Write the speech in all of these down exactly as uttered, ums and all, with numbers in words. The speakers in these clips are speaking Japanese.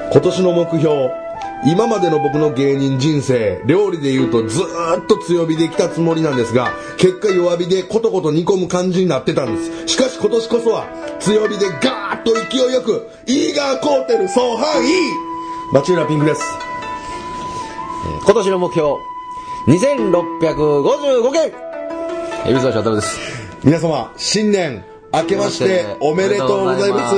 今年の目標、今までの僕の芸人人生、料理で言うとずーっと強火で来たつもりなんですが、結果弱火でコトコト煮込む感じになってたんです。しかし今年こそは強火でガーッと勢いよくイーガーコーテル総範囲町浦ピンクです。 今年の目標にせんろっぴゃくごじゅうごけん、海老沢翔太郎です。 皆様新年明けましておめでとうございます。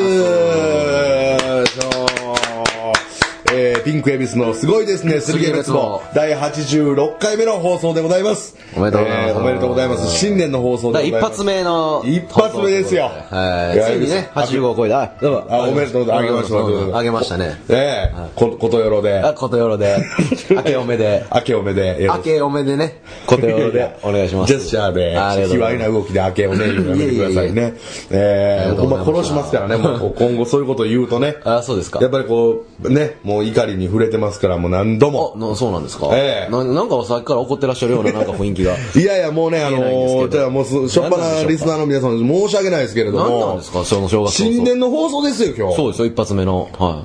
えー、ピンクエビスのすごいですねスリゲ滅亡だいはちじゅうろっかいめの放送でございます。 おめでとうございます、 えー、おめでとうございます。新年の放送でございます。 一発目の一発目ですよ。 はい、ついにねはちじゅうごを超えた。 どうもあおめでとうございます。あげましたあげましたね。 ええー、ことよろであことよろで明けおめで明けおめで明けおめでねことよろでお願いします。 ジェスチャーで卑猥な動きで明けおめ言うのやめてくださいね。えー、ほんま殺しますからね。もう今後そういうことを言うとね。 あそうですか。 やっぱりこうねもう怒りに触れてますからもう何度も。 あそうなんですか。 ええななんかさっきから怒ってらっしゃるようななんか雰囲気が。 いやいやもうねあのー、じゃあもうしょっぱなリスナーの皆さん申し訳ないですけれども。 何なんですかその正月。 新年の放送ですよ今日。 そうですよ一発目の。はい。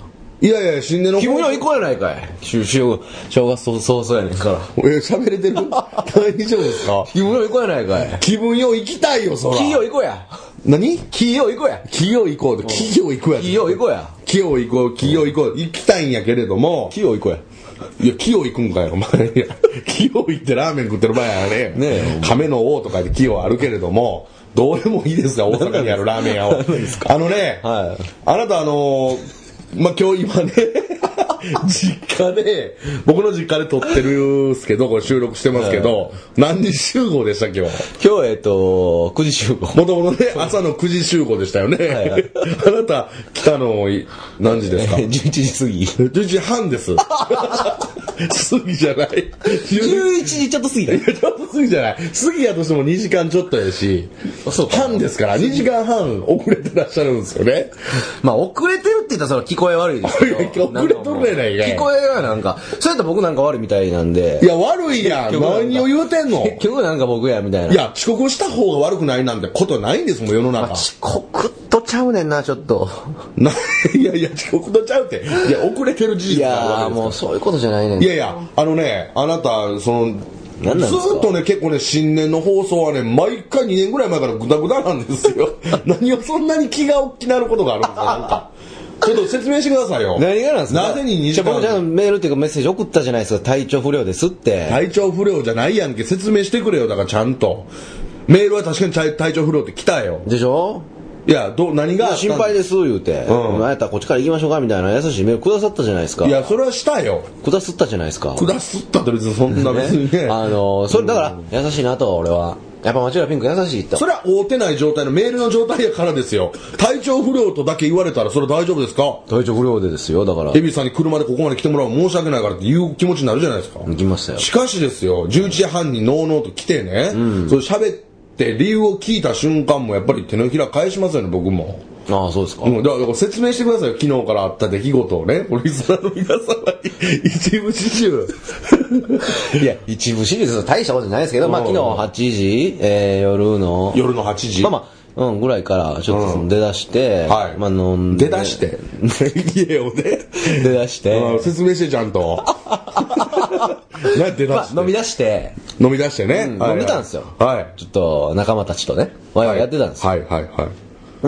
いやいや新年の気分よいこうやないかい。正月早々やねんから。 え喋れてる。大丈夫ですか。 気分よいこうやないかい。 気分よ行きたいよそら。 気よいこうや。 何？ 気よいこうや。 気よ行こう。気よ行こうや。 気よいこうや。 気よ行こう気よ行こう行きたいんやけれども。 気よいこうや。 いや、清行くんかよ、お前。清行ってラーメン食ってる場合はね、ね亀の王とかで清あるけれども、どうでもいいですよ、大阪にあるラーメン屋を。あのね、はい、あなたあのー、まあ、今日今ね、実家で、僕の実家で撮ってるっすけど、これ収録してますけど、はい、何時集合でした今日。 今日えっと、くじ集合。 もともとね、朝のくじ集合でしたよね。はいはい、あなた来たの何時ですか？ じゅういちじ過ぎ。 じゅういちじはんです。過ぎじゃない。 じゅういちじちょっと過ぎだ。 いや、ちょっと過ぎじゃない。過ぎやとしてもにじかんちょっとやし、半ですから、にじかんはん遅れてらっしゃるんですよね。 まあ、遅れてるって言ったらそれ聞こえ悪いですけど。 遅れとるやないかい。 聞こえがなんか、そうやったら僕なんか悪いみたいなんで。 いや、悪いやん。何を言うてんの？ 結局なんか僕や、みたいな。 いや、遅刻した方が悪くないなんてことないんですもん、世の中。 遅刻とちゃうねんな、ちょっと。 な、いやいや、遅刻とちゃうって。いや、遅れてる事実があるわけですから。いや、もうそういうことじゃないねん。 いやいや、あのね、あなた、その、ずーっとね、結構ね、新年の放送はね、毎回にねんぐらい前からグダグダなんですよ。何をそんなに気が大きなることがあるんですか、なんか。ちょっと説明してくださいよ。 何がなんですか。 なぜににじかん。 僕じゃあメールっていうかメッセージ送ったじゃないですか。体調不良ですって。 体調不良じゃないやんけ。説明してくれよ。だからちゃんと。メールは確かに体調不良って来たよ。 でしょ。 いや、どう、何が心配です言うて、うん、なんやったらこっちから行きましょうかみたいな優しいメールくださったじゃないですか。 いや、それはしたよ。 くださったじゃないですか。 くださったって別にそんな別にね。 ねあのー、それだから、優しいなと俺は。やっぱ町浦ピンク優しいって。 それは会うてない状態のメールの状態やからですよ。体調不良とだけ言われたらそれ大丈夫ですか？ 体調不良でですよ、だから。 エビさんに車でここまで来てもらう申し訳ないからっていう気持ちになるじゃないですか。 行きましたよ。 しかしですよ、じゅういちじはんにノーノーと来てね、うん、それ喋って理由を聞いた瞬間もやっぱり手のひら返しますよね、僕も。 ああ、そうですか。 うん、だから説明してくださいよ。昨日からあった出来事をね。リスナーの皆様に一部始終。 いや、一部始終ですよ。大したことじゃないですけど、まあ昨日はちじ、えー、夜の。 夜のはちじ。 まあまあ、うん、ぐらいからちょっと出だして、うん、はい。まあ飲んで。出だして。家をね。 出だして。 説明してちゃんと。何出だして、 まあ。飲み出して。 飲み出してね。 うん、飲んでたんですよ。 はい。 ちょっと仲間たちとね、ワイワイやってたんですよ。 はいはいはい。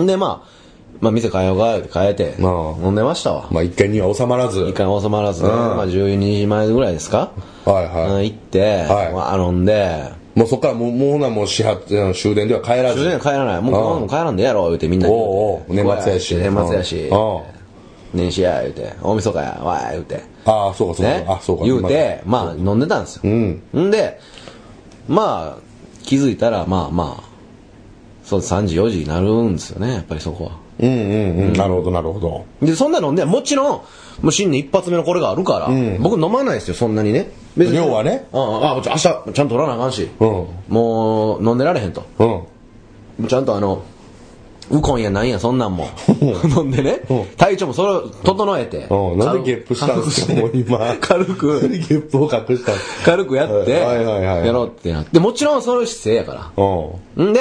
んでまあ、まあ店変えようかって変えて、飲んでましたわ。 まあ一回には収まらず。 一回収まらずね。まあじゅうにじまえぐらいですか。 はいはい。 行って、まあ飲んで。 もうそっからもう、もうなもう始発、終電では帰らず。 終電は帰らない。もうもう帰らんでやろ、言うてみんなに。 おうおう、年末やし。 年末やし。年始や、言うて。大晦日や、わー、言うて。 ああ、そうかそうか。 ね。 あ、そうか。 言うて、まあ飲んでたんですよ。うん。んで、まあ、気づいたら、まあまあ、そうさんじよじになるんですよね、やっぱりそこは。 うんうんうん、なるほどなるほど。 でそんなのでもちろんもう新年一発目のこれがあるから、うん、僕飲まないですよそんなにね。 別に要はね、 ああ明日ちゃんと取らなあかんし、うん、もう飲んでられへんと、うん、ちゃんとあのウコンやなんやそんなんも飲んでね、うん、体調もそれを整えて、 うん、なんでゲップしたんですかもう今軽くゲップを隠した軽くやってやろうってなってもちろんそういう姿勢やから、うん、んで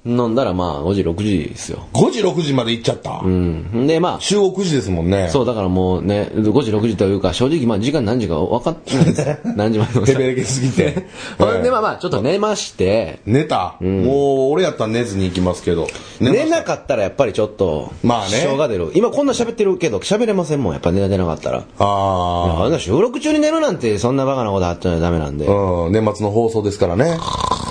飲んだらまあごじろくじですよ。 ごじろくじまで行っちゃった。 うん。でまあ集合くじですもんね。 そうだからもうねごじろくじというか正直まあ時間何時か分かってないんです何時まで飲んだ。 ヘベレケすぎて。 ほんでまあまあちょっと寝まして。 寝た、うん、もう俺やったら寝ずに行きますけど。 寝, 寝なかったらやっぱりちょっとまあね。 支障が出る。今こんな喋ってるけど喋れませんもんやっぱ寝れなかったら。 ああ。収録中に寝るなんてそんなバカなことあっちゃダメなんで。 うん。年末の放送ですからね。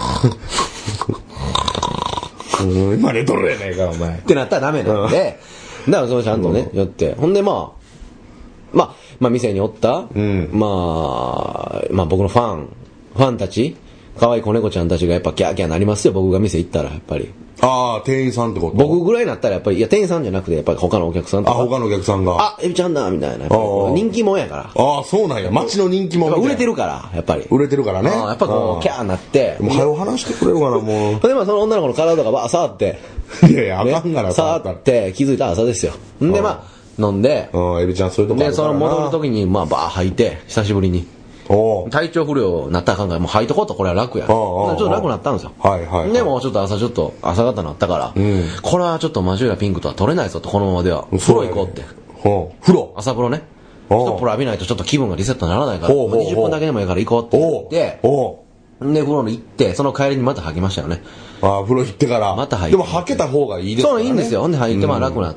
うん、今寝とるやないかお前ってなったらダメなんで、うん、だからそのちゃんとね、うん、寄ってほんでまあまあまあ店におった、うん、まあまあ僕のファンファンたち可愛い子猫ちゃんたちがやっぱギャーギャーなりますよ僕が店行ったらやっぱり。 ああ店員さんってこと。 僕ぐらいになったらやっぱりいや店員さんじゃなくてやっぱり他のお客さんとか。 あ他のお客さんがあエビちゃんだみたいな人気者やから。 ああそうなんや街の人気者売れてるからやっぱり売れてるからね。 やっぱこうキャーなってもう早う話してくれるかなもう。 でまあその女の子の体とかば触っていやいやあかんがな、 ね、触って気づいたら朝ですよ。んでまあ飲んでエビちゃんそういうとこあるからな。でその戻る時にまあバー吐いて久しぶりに体調不良になったらあかんからもう吐いとこうとこれは楽やちょっと楽になったんですよ。 はいはい、はい、 でもちょっと朝ちょっと朝方になったから、うん、これはちょっとマジュラピンクとは取れないぞとこのままでは風呂行こうって。 風呂朝風呂ね一風呂浴びないとちょっと気分がリセットにならないからにじゅっぷんだけでもいいから行こうって言ってで風呂に行ってその帰りにまた吐きましたよね。 あ風呂行ってからまた吐いてでも吐けた方がいいですからね。 そういいんですよ。ほんで吐いてまあ楽になって、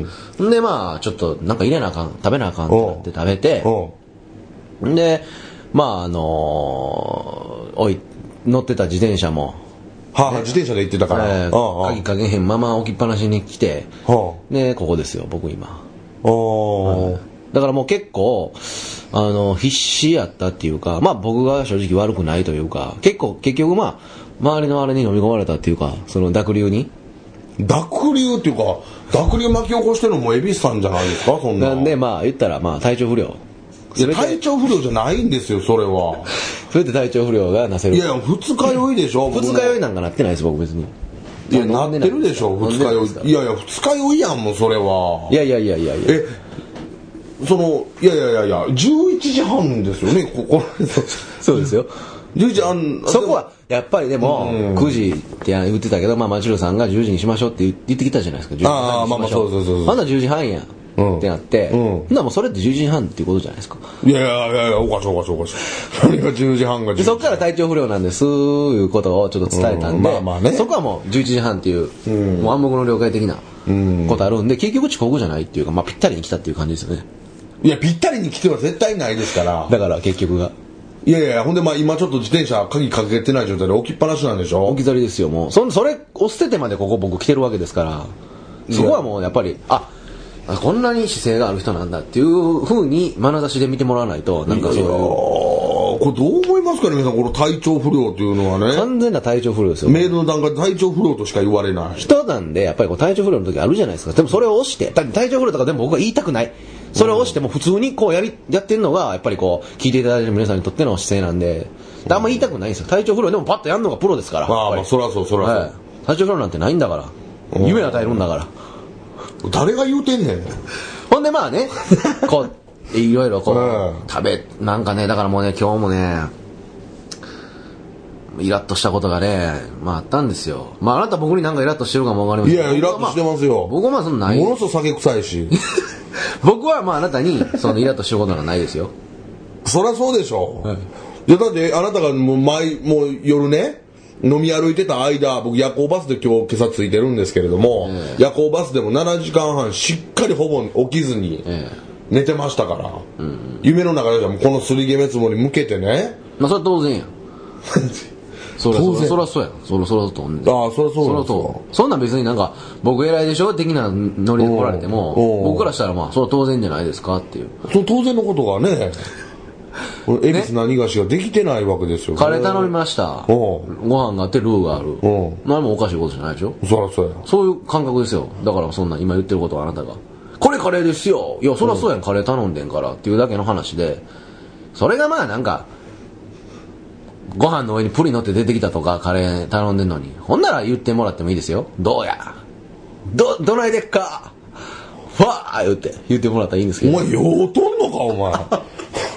うん、でまあちょっとなんか入れなあかん食べなあかんってなって食べてでまああのー、おい乗ってた自転車もはあ、ね、自転車で行ってたから、 えー、鍵かけへんまま置きっぱなしに来て、はあ、でここですよ僕今。 おだからもう結構あの必死やったっていうかまあ僕が正直悪くないというか結構結局まあ周りのあれに飲み込まれたっていうかその濁流に濁流っていうか濁流巻き起こしてるのも蛭子さんじゃないですかそんな。 なんでまあ言ったらまあ体調不良。 いや体調不良じゃないんですよそれは。 それで体調不良がなせる。 いやいや二日酔いでしょ。 二日酔いなんかなってないです僕別に。 いやなってるでしょ二日酔い。いやいや二日酔いやんもうそれは。 いやいやいやいやいや。 えそのいやいやいやいやじゅういちじはんですよねここ。 そうですよ。 じゅういちじはんそこはやっぱりでも、うん、くじって言ってたけどまあマチルさんがじゅうじにしましょうって言ってきたじゃないですか。じゅうじああまあまあそうそうそう。 まだじゅうじはんや。うん、ってなって、うん、なもうそれってじゅうじはんっていうことじゃないですか。 いやいやいやいやおかしいおかしいおかしい。それがじゅうじはんがじゅうじ。 そこから体調不良なんですいうことをちょっと伝えたんで、 うんまあまあね、 そこはもうじゅういちじはんっていう、うん、もう暗黙の了解的なことあるんで、結局遅刻じゃないっていうか、まあぴったりに来たっていう感じですよね。 いやぴったりに来ては絶対ないですから。 だから結局が。 いやいやほんでまあ今ちょっと自転車鍵かけてない状態で置きっぱなしなんでしょ。 置き去りですよもう。そそれを捨ててまでここ僕来てるわけですから、そこはもうやっぱりあ。こんなに姿勢がある人なんだっていう風に眼差しで見てもらわないとなんかそういうこれどう思いますかね皆さんこの体調不良っていうのはね完全な体調不良ですよ。 メールの段階で体調不良としか言われない人なんでやっぱりこう体調不良の時あるじゃないですか。でもそれを押して体調不良とかでも僕は言いたくないそれを押しても普通にこうやりやってるのがやっぱりこう聞いていただいてる皆さんにとっての姿勢なんであんま言いたくないんですよ。体調不良でもパッとやるのがプロですから。 ああまあそりゃそうそりゃそう、はい、 体調不良なんてないんだから夢与えるんだから誰が言うてんねん。 ほんでまあねこういろいろこう、うん、食べなんかねだからもうね今日もねイラッとしたことがねまああったんですよ。まああなた僕になんかイラッとしてるかもわかりません。 いやイラッとしてますよ。 僕はまあそんなないものすごく酒臭いし僕はまああなたにそのイラッとしてることがないですよ。 そりゃそうでしょ、はい、いやだってあなたがもう毎もう夜ね飲み歩いてた間僕夜行バスで今日今朝ついてるんですけれども、えー、夜行バスでもななじかんはんしっかりほぼ起きずに寝てましたから、えーうん、夢の中ではこのすりげめつもに向けてねまあそれは当然やそりゃそうやそりゃそうやそりゃそうとああそりゃそうなんですか。 そんなん別になんか僕偉いでしょ的なノリで来られても僕からしたらまあそれは当然じゃないですかっていうそ当然のことがね恵比寿何がしができてないわけですよ、ね、 カレー頼みましたご飯があってルーがある何もおかしいことじゃないでしょ。 そりゃそうやそういう感覚ですよ。だからそんな今言ってることはあなたがこれカレーですよいやそりゃそうやん、うん、カレー頼んでんからっていうだけの話でそれがまあなんかご飯の上にプリン乗って出てきたとかカレー頼んでんのにほんなら言ってもらってもいいですよ。どうやどどないでっかファー言って言ってもらったらいいんですけど。 お前ようとんのかお前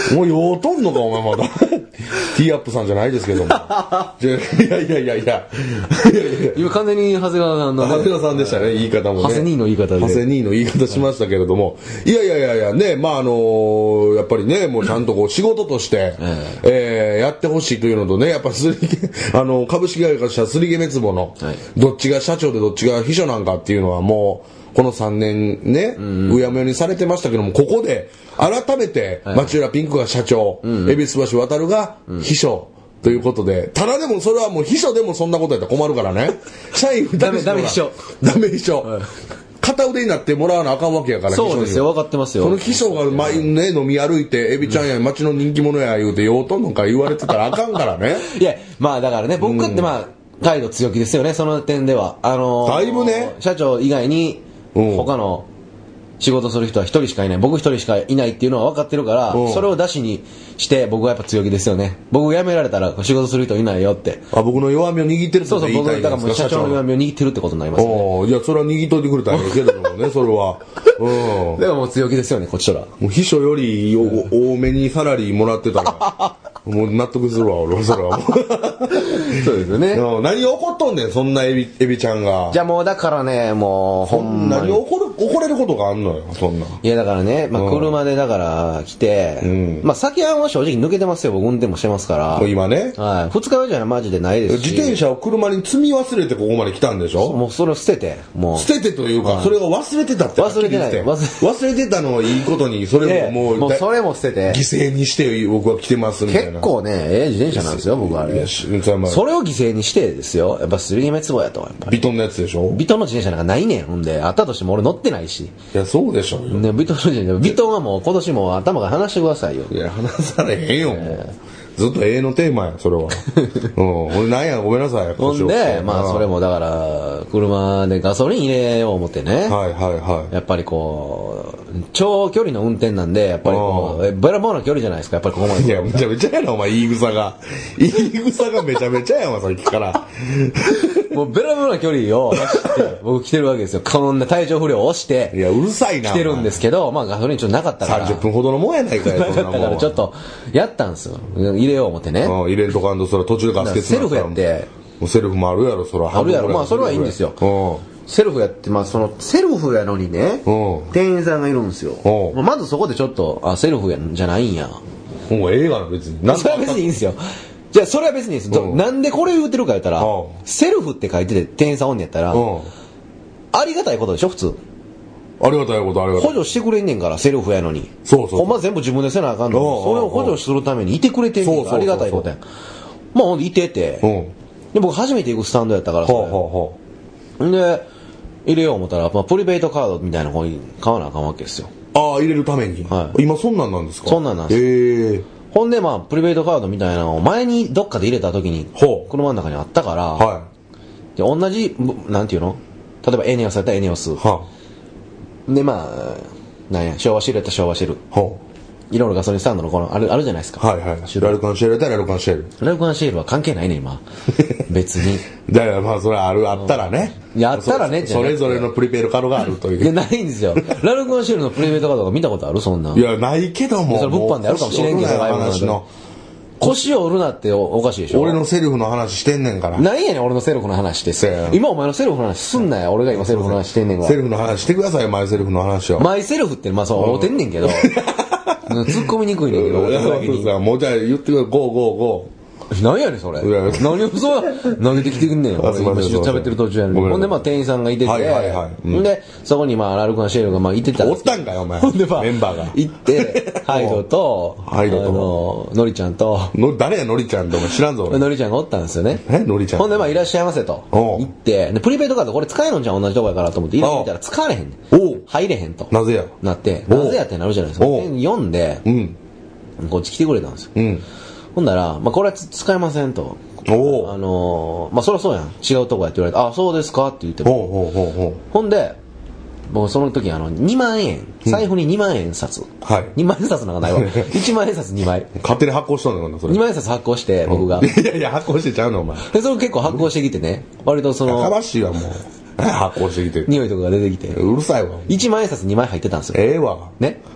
もう酔うとんのかお前まだティーアップさんじゃないですけどもいやいやいやいや今完全に長谷川さんの、ね、 長谷川さんでしたね言い方もね長谷兄の言い方で長谷兄の言い方しましたけれども、いやいやいやいやねまああのー、やっぱりねもうちゃんとこう仕事として、えーえー、やってほしいというのとねやっぱすりあの株式会社すりげ滅亡の、はい、どっちが社長でどっちが秘書なんかっていうのはもうこのさんねんね、うんうん、うやむやにされてましたけどもここで改めて町浦ピンクが社長、恵比寿橋渡が秘書、うん、ということでただでもそれはもう秘書でもそんなことやったら困るからね社員ふたりしかダメ秘書ダメ秘書、はい、片腕になってもらわなあかんわけやからそうですよ分かってますよこの秘書が毎日ね飲み歩いてエビちゃんや町の人気者や言うてようとんのか言われてたらあかんからねいやまあだからね僕ってまあ、うん、態度強気ですよねその点ではあのー、 だいぶね社長以外に他の仕事する人は一人しかいない僕一人しかいないっていうのは分かってるからそれを出しにして僕はやっぱ強気ですよね僕が辞められたら仕事する人いないよってあ僕の弱みを握ってるってこと言いたいんですかそうそう僕だからもう社長の弱みを握ってるってことになりますねいやそれは握っといてくれたらいいけれどもねそれはうんでももう強気ですよねこっちとらもう秘書より多めにサラリーもらってたらもう納得するわ俺それはもうそうですよね何が起こっとんねんそんなエビエビちゃんがじゃあもうだからねもうほんまに何が起こる怒れることがあんのよそんないやだからね、まあ、車でだから来て、うん、まあ先はもう正直抜けてますよ僕運転もしてますからもう今ね、 はい、ふつかめじゃマジでないですし自転車を車に積み忘れてここまで来たんでしょもうそれを捨ててもう捨ててというか、はい、それが忘れてたって忘れてない忘れ忘れてたのをいいことにそれももうもうそれも捨てて犠牲にして僕は来てますみたいな結構ねええ自転車なんですよ僕はあれそれを犠牲にしてですよやっぱすりげ滅亡やとやっぱりビトンのやつでしょビトンの自転車なんかないねんほんであったとしても俺乗ってないしいやそうでしょうよ、 ね、ビトンの自転車ビトンはもう今年も頭が離してくださいよいや離されへんよ、えー、ずっと永遠のテーマやそれはうん俺なんやごめんなさいほんでまあそれもだから車でガソリン入れよう思ってねはいはいはいやっぱりこう長距離の運転なんでやっぱりこうべらぼうな距離じゃないですかやっぱりここまでいやめちゃめちゃやなお前言い草が言い草がめちゃめちゃやわさっきからもうべらぼうな距離を走って僕来てるわけですよこんな体調不良を押していやうるさいな来てるんですけどまあガソリンちょっとなかったからさんじゅっぷんほどのもんやないかいなかったからちょっとやったんですよ入れよう思ってね入れんとかんとそれ途中でガス欠セルフやってもうセルフもあるやろそれあるやろまあそれはいいんですよセルフやってまあそのセルフやのにね店員さんがいるんですよまずそこでちょっとあセルフやんじゃないんやもうええがな別にそれは別にいいんですよじゃあそれは別にいいですなんでこれ言ってるか言ったらセルフって書いてて店員さんおんねやったらありがたいことでしょ普通ありがたいことありがたい補助してくれんねんからセルフやのにそうそうほんま全部自分でせなあかんのそれを補助するためにいてくれてんねんありがたいことやまあほんでいててで僕初めて行くスタンドやったからそれで入れよう思ったら、まあ、プリペイトカードみたいな方に買わなあかんわけですよああ入れるために、はい、今そんなんなんですかそんなんなんですへえほんでまあプリペイトカードみたいなのを前にどっかで入れた時に車の中にあったから、はい、で同じなんていうの例えばエネオスやったらエネオス、はあ、でまあなんや昭和シールやったら昭和シール、はあいろいろガソリンスタンドのこのあるあるじゃないですか。 はいはい。ラルカンシェルやったらラルカンシェル。 ラルカンシェルは関係ないね今。別に。 だからまあそれあるあったらね。 いやあったらねじゃそれぞれのプリペイドカードがあるという。 いやないんですよ。ラルカンシェルのプリペイドカードが見たことあるそんな。 いやないけども。 それ物販であるかもしれんけど話の。腰を折るなっておかしいでしょ。 俺のセルフの話してんねんから。 何やねん俺のセルフの話って今お前のセルフの話すんなよ俺が今セルフの話してんねんから。 セルフの話してくださいマイセルフの話を。 マイセルフってまあそう思ってんねんけど。突っ込みにくいねんけど俺だけにもうじゃあ言ってくれゴーゴーゴー何やねんそれ何をそう投げてきてくんねん俺今喋ってる途中やねんほんでまあ店員さんがいてて、はいはいはいうん、でそこにまあラルカンシェルがまあいてたおったんかよお前ほんでまあメンバーが行ってハイドとハイドとあのノリちゃんとの誰やノリちゃんってお前知らんぞ俺ノリちゃんがおったんですよねえノリちゃんほんでまあいらっしゃいませと行ってでプリペイトカードこれ使えるんじゃん同じとこやからと思って入れてみたら使われへんねん入れへんとなぜやなってなぜやってなるじゃないですか読んでうんこっち来てくれたんですよ、うん、ほんなら、まあ、これは使えませんとおあのー、まあそりゃそうやん違うとこやって言われてあそうですかって言ってもほんで僕その時あのにまんえん財布ににまんえん札、うんはい、にまんえん札なんかないわいちまんえん札にまい勝手に発行したんだよなそれにまんえん札発行して僕が、 うん、いやいや発行してちゃうのお前でそれ結構発行してきてね割とそのやかましいわもう発行してきて匂いとかが出てきてうるさいわいちまんえん札にまい入ってたんですよええわね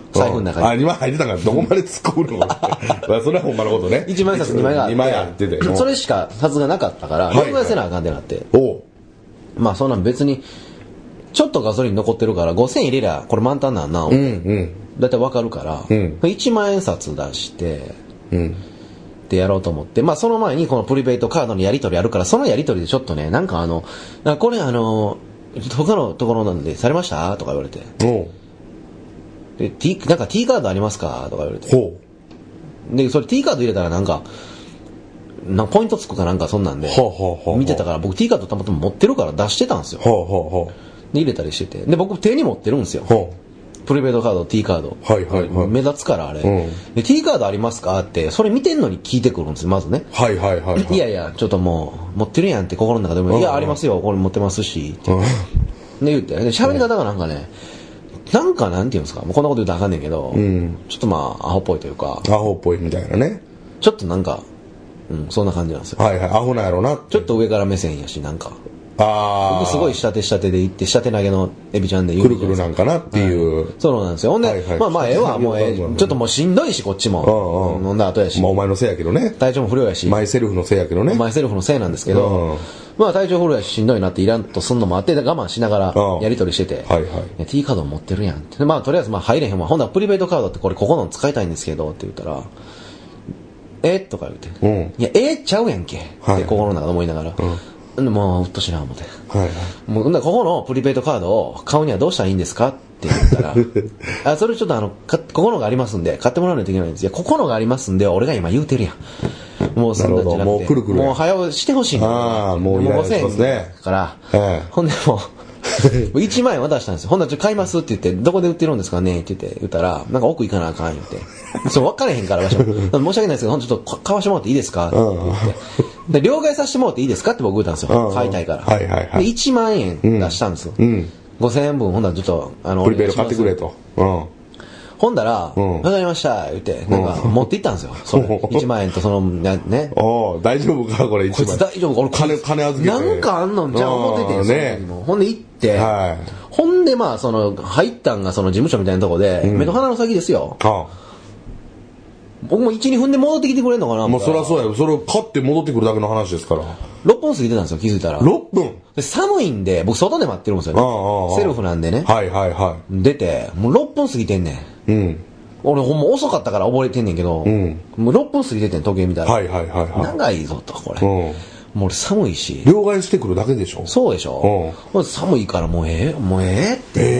財布の中に。 あ、にまい入ってたからどこまで突っ込むのかって。それはほんまのことね。 いちまんえん札にまいがあって。 にまいあってて。 それしか札がなかったから、両替せなあかんってなって。 おまあそんなん別に、ちょっとガソリン残ってるからごせんえん入れりゃこれ満タンなんな。うんうん。だいたいわかるから、うん、いちまんえん札出して、うん。でやろうと思って、まあその前にこのプリペイトカードのやり取りあるから、そのやり取りでちょっとね、なんかあの、これあの、他のところなんでされましたとか言われて。おで、T、なんか T カードありますかとか言われて。ほう。で、それ T カード入れたらなんか、なんかポイントつくかなんかそんなんで、ほうほうほう見てたから僕 T カードたまたま持ってるから出してたんですよ。ほうほうほうで、入れたりしてて。で、僕手に持ってるんですよ。ほうプリペイトカード、T カード。はいはいはい。目立つからあれ、うん、で。T カードありますかって、それ見てんのに聞いてくるんですよ、まずね。はいはいはい、はい。いやいや、ちょっともう、持ってるやんって心の中でも、いや、ありますよ、これ持ってますし、って。で、言って、で、喋り方がなんかね、なんかなんていうんですか、もうこんなこと言うとあかんねんけど、うん、ちょっとまあ、アホっぽいというか。 アホっぽいみたいなね。 ちょっとなんか、うん、そんな感じなんですよ。 はいはい、アホなんやろな。 ちょっと上から目線やし、なんか。あ僕すごい下手下手で行って下手投げのエビちゃんで言うくるくるなんかなっていう、 はい、そうなんですよ。ほんで、はいはい、まあまあええわもうええちょっともうしんどいしこっちも、うんうん、飲んだ後やし、 まあ、お前のせいやけどね体調も不良やしマイセルフのせいやけどねマイセルフのせいなんですけど、うん、まあ体調不良やししんどいなってイランとすんのもあって我慢しながらやり取りしてて、はいはい、T カード持ってるやんってまあとりあえずまあ入れへんわほんならプリペイトカードってこれここの使いたいんですけどって言ったらえとか言って、うん、いやえちゃうやんけって心の中で思いながら、うんもううっとしな思って、はいはい、もうここのプリペイトカードを買うにはどうしたらいいんですかって言ったらあそれちょっとあのかここのがありますんで買ってもらわないといけないんですいやここのがありますんで俺が今言うてるやんもうそんなんじゃなくてもうくるくるもう早うしてほしいんだあもうごせんえんから、はい、ほんでもういちまんえん渡したんですよほんならちょっと買いますって言ってどこで売ってるんですかねって言って言ったらなんか奥行かなあかん言ってそう分かれへんから申し訳ないですけどほんとちょっと買わしてもらっていいですかって言ってで両替させてもらっていいですかって僕言ったんですよ買いたいから、はいはいはい、でいちまんえん出したんですよ、うん、ごせんえんぶんほんならちょっとあのプリペイド買ってくれと、うん、 ほんだら、うん、分かりました言ってなんか持って行ったんですよそれいちまんえんとそのねお大丈夫かこれいちまんえんこいつ大丈夫か俺金金預けてなんかあんのんじゃあ思っててんねほんで行って、はい、ほんでまあその入ったんがその事務所みたいなとこで、うん、目と鼻の先ですよ、はあ僕もいち、にふんで戻ってきてくれんのかなもうそりゃそうやよ。それを買って戻ってくるだけの話ですから。 ろっぷん過ぎてたんですよ、気づいたら。 ろっぷんで寒いんで、僕外で待ってるんですよね。ああああセルフなんでね。はいはいはい。出て、もうろっぷん過ぎてんねん。うん。俺ほんま遅かったから覚えてんねんけど、うん、もうろっぷん過ぎててん、時計見たら。はいはいはい、はい。長いぞと、これ。うん。もう俺寒いし。 両替してくるだけでしょそうでしょうん。寒いからもうええもうええって。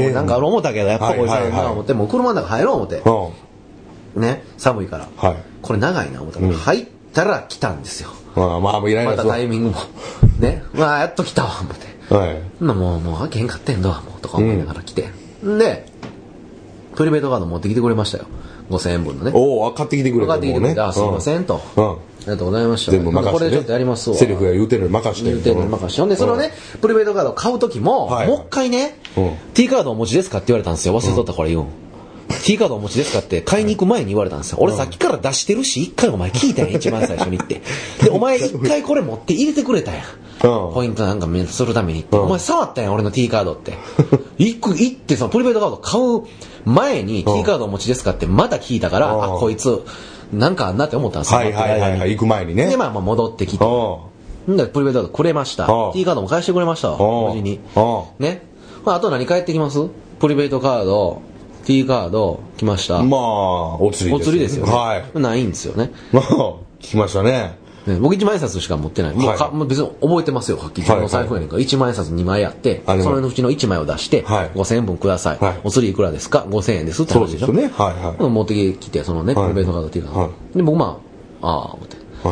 えー、なんか思ったけど、やっぱこれさ、はいはいはい、思って、もう車の中入ろう思って。うん。ね、寒いから。はい。これ長いな思ったら、うん、入ったら来たんですよ。 まあまあ、もういらないまたタイミングも。ね。まあ、やっと来たわ、思って。はい。ほんなもう、もう、開けへんかってんど、もう、とか思いながら来て。うん、で、プリペイトカード持ってきてくれましたよ。ごせんえんぶんのね。 おお、買ってきてくれた、 買ってきてくれて、あ、すいません、と。うん。ありがとうございました。 全部任せて、ね。 これちょっとやりますわ。 セリフが言うてるのに任して。 言うてるのに任して。ほんで、そのね、プリペイトカード買うときも、もう一回ね、T カードお持ちですかって言われたんですよ。忘れとったから言うん。T カードお持ちですかって買いに行く前に言われたんですよ。俺さっきから出してるし、一回お前聞いたやん、一番最初に言って。で、お前一回これ持って入れてくれたやん。ポイントなんかするためにって。お前触ったやん、俺の T カードって。行く、行ってそのプリペイトカード買う前に T カードお持ちですかってまた聞いたから、あ、こいつ、なんかあんなって思ったんですよ。 はいはいはいはい、行く前にね。 で、まあまあ戻ってきて。んで、プリペイトカードくれました。T カードも返してくれました。無事に。ね。あと何返ってきますプリペイトカード。T カード来ました。 まあお釣りです、ね、 お釣りですよね。 はい。 ないんですよね。 まあ聞きましたね。 ね僕いちまんえん札しか持ってない。もうか、はい、もう別に覚えてますよ。はっきり自分の財布やねんからいちまんえん札にまいあって、はい、そのうちのいちまいを出して、はい、ごせんえんぶんください。はい、お釣りいくらですか？ごせんえんですって話でしょ。そうですね。はいはい。持ってきてそのねプリペイトカード T カード。はい、で僕まあああ思って、はい。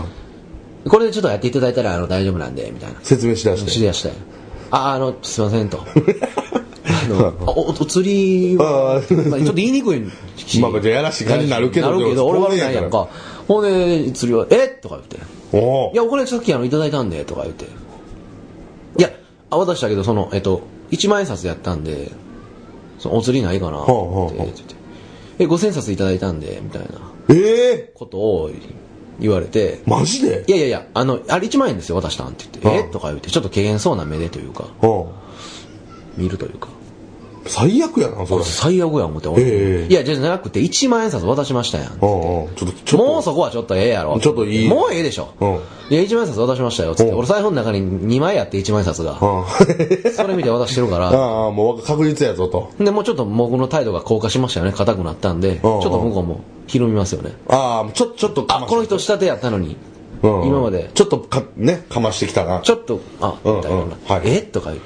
これでちょっとやっていただいたらあの大丈夫なんでみたいな。 説明しだして。 しだして。ああのすいませんと。あのお, お釣りは、まあ、ちょっと言いにくいしまあじゃあやらしい感じになるけどなるけど俺悪いないやんかほんで釣りはえとか言っておいやお金さっきあのいただいたんでとか言っていや渡したけどそのえっといちまんえん札やったんでそのお釣りないかなって言ってえごせんえん札いただいたんでみたいなえことを言われてマジでいやいやいやあのあれいちまんえんですよ渡したんって言ってえとか言ってちょっと軽減そうな目でというか見るというか最悪やな、それ。 最悪や思って俺。えー、いや、じゃなくていちまん円札渡しましたやん。 うんうん。ちょっと、ちょっと。 もうそこはちょっとええやろ。 ちょっといい。 もうええでしょ。うん。いや、いちまん円札渡しましたよ。つって。俺財布の中ににまいあっていちまん円札が。うん。それ見て渡してるから。 ああ、もう確実やぞと。 で、もうちょっと僕の態度が硬化しましたよね。硬くなったんで。ちょっと向こうもひるみますよね。 ああ、ちょ、ちょっとあ、この人下手やったのに。うん、今までちょっとかねかましてきたなちょっとあみたいな、うんうんはい、えとか言って、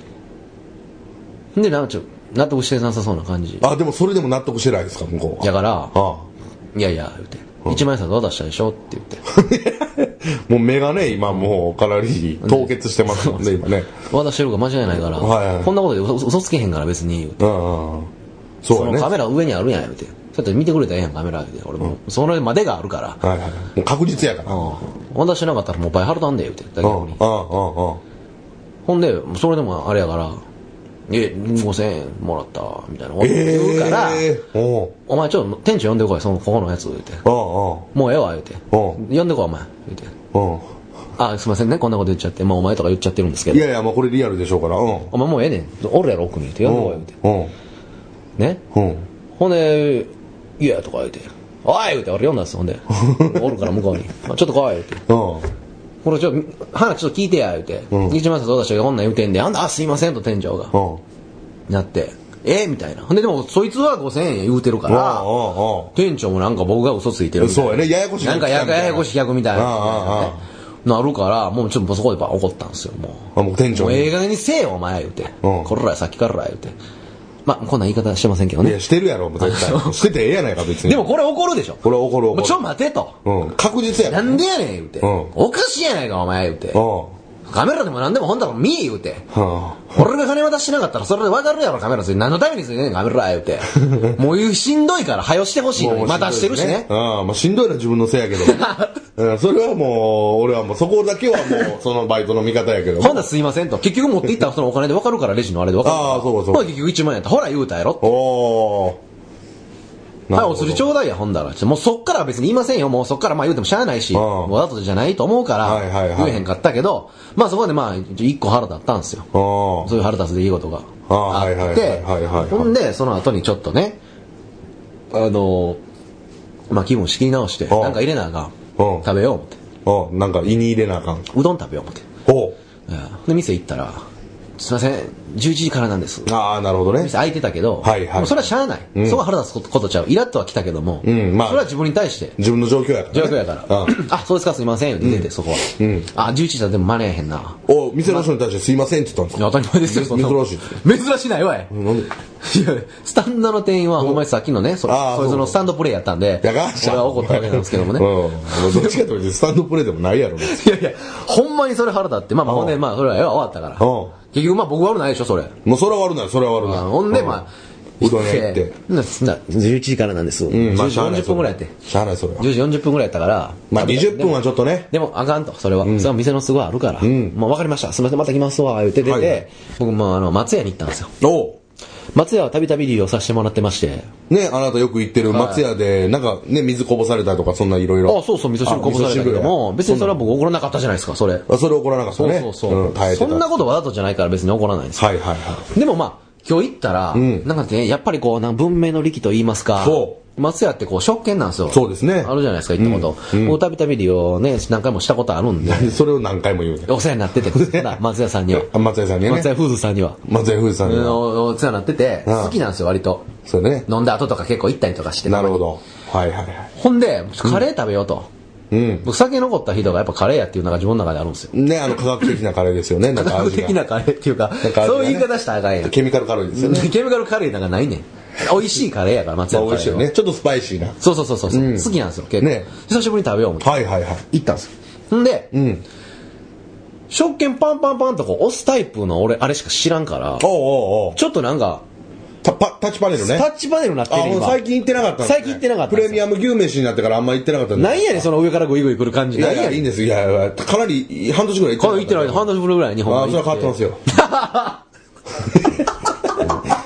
うん、でなんかちょっと納得してなさそうな感じあでもそれでも納得してないですか向こうだからいやいや言って、うん、いちまん円札渡したでしょって言ってもう目がね今もうかなり凍結してますもんね今ね渡してるか間違いないから、はいはい、こんなことで嘘つけへんから別に言うて、うんうん、そうやね、そのカメラ上にあるやん言うてちょっと見てくれたらええやんカメラで俺も、うん、それまでがあるから、 はいはい、もう確実やから、うん、 渡してなかったらもう倍払たんで言うてだけどに、うんうんうん、ほんでそれでもあれやからえごせんえんもらったみたいなこと言うから、えー、お, お前ちょっと店長呼んでこいそのここのやつ言うてもうええわ言うて呼んでこいお前言うてあすいませんねこんなこと言っちゃってまあお前とか言っちゃってるんですけどいやいやもうこれリアルでしょうから、うん、 お前もうええねんおるやろ奥にって呼んでこい言うてね、うん、ほんでいやとか言うておい言うて俺読んだんですほんでおるから向こうにちょっと来い言うてこれちょっと話ちょっと聞いてや言うて、うん、いちまん札渡したらこんなん言うてんであんたあすいませんと店長が、うん、なってえー、みたいなほんででもそいつはごせんえん言うてるから店長もなんか僕が嘘ついてるみたいなそうやねややこしいなんかややこしい客みたいななるからもうちょっとそこで怒ったんですよもうもう店長もうええ加減にせえよお前言うて、うん、これらさっきから言うてまあ、こんな言い方してませんけどね。 いや、してるやろ、絶対。しててええやないか、別に。 でもこれ怒るでしょ。 これ怒る怒る。 ちょ、待てと。 うん。確実やから。なんでやねん、言うて。うん。おかしいやないか、お前、言うて。うん。カメラでも何でも本当は見え、言うて。うん。俺が金渡しなかったらそれで分かるやろ、カメラついて。何のためについてんねん、カメラ、言うて。もうしんどいから、早よしてほしいのに。またしてるしね。 うん。まあ、しんどいのは自分のせいやけど。うん、それはもう、俺はもう、そこだけはもう、そのバイトの味方やけど。 ほんだすいませんと。結局持っていったらそのお金で分かるから、レジのあれで分かるから。 ああ、そうそう。 ほら、結局いちまん円やった。ほら、言うたやろ。 おー。 はい、お釣りちょうだいや、ほんだら。もうそっからは別に言いませんよ。もうそっからまあ言うてもしゃあないし、もう後じゃないと思うから、言えへんかったけど、まあそこでまあ、一個腹立ったんですよ。そういう腹立つ出来事があって、ほんで、その後にちょっとね、あの、まあ気分仕切り直して、なんか入れなあかん。食べよう思って。 おなんか胃に入れなあかん。 うどん食べよう思って。 おで、店行ったら、すいません、じゅういちじからなんです。 ああ、なるほどね。 店開いてたけど、 はいはい。 それはしゃあない。うん、そこは腹立つことちゃう。イラッとは来たけども、うん、まあ、それは自分に対して。 自分の状況やから、 ね。状況やから。うん、あ、そうですか、すいません、って出て、うん、そこは。うん。あ、じゅういちじだでも間に合えへんな。 お、店の人に対してすいませんって言ったんですか。 当たり前ですよ、そんな。 珍しい。 珍しいないわい。なんでいや、スタンドの店員は、ほんまにさっきのね、そそいつのスタンドプレイやったんで、 やが俺は怒ったわけなんですけどもね。 うん。どっちかというとスタンドプレイでもないやろ、ね。 いやいや、ほんまにそれ腹立って、まあまあ、ほんで、まあ、それは終わったから。結局まあ僕悪ないでしょそれもうそれは悪ないそれは悪ないほんでまあうどん屋行ってじゅういちじからなんですうんまあじゅうじよんじゅっぷんぐらいやってしゃあないそれはじゅうじよんじゅっぷんぐらいやったからまあにじゅっぷんはちょっとねでもあかんとそれはそれは店の都合あるからもう分かりましたすみませんまた来ますわ言って出て僕もあの松屋に行ったんですよお松屋はたびたび利用させてもらってましてねあなたよく行ってる松屋でなんかね水こぼされたりとかそんないろいろあそうそう味噌汁こぼされたけども別にそれは僕怒らなかったじゃないですかそれそれ怒らなかったねそうそうそうそんなことわざとじゃないから別に怒らないんですよはいはいはいでもまあ今日行ったらなんかねやっぱりこうなん文明の利器と言いますかそう松屋ってこう食券なんですよそうですねあるじゃないですか行ったこともうたびたび利用ね何回もしたことあるんでそれを何回も言うお世話になってて松屋さんには松屋さんにね松屋フーズさんには松屋フーズさんにはお世話になってて好きなんですよ割とそうね飲んだ後とか結構行ったりとかしてなるほどはいはいはいほんでカレー食べようとうん僕酒残った人がやっぱカレーやっていうのが自分の中であるんですよねあの科学的なカレーですよね科学的なカレーっていうかそういう言い方したらあかんやんケミカルカレーですよねケミカルカレーなんかないねん美味しいカレーやから松屋のカレーは、まあ、美味しいよねちょっとスパイシーなそうそうそうそう、うん、好きなんですよ結構、ね、久しぶりに食べよう思ってはいはいはい行ったんですよんで、うん、食券パンパンパンとこう押すタイプの俺あれしか知らんからおうおうおうちょっとなんかタ, タッチパネルねタッチパネルになってる今最近行ってなかったんです、ね、 最近行ってなかったプレミアム牛飯になってからあんま行ってなかったんですなんやねんその上からグイグイ来る感じいやいやいいんですいやいやかなり半年ぐらい行ってなかった半年ぐらい日本ああそれは変わってますよ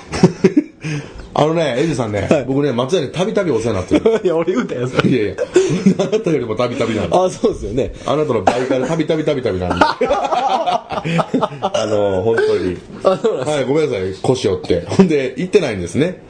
あのね、エイジさんね、はい、僕ね、松屋にたびたびお世話になってる。 いや、俺言うたよ、それ。 いやいや、 あなたよりもたびたびなんで。 あ、そうですよね。 あなたの倍からたびたびたびたびなんで。あの、本当に。 あ、そうなんです。 はい、ごめんなさい、腰折って。ほんで、行ってないんですね。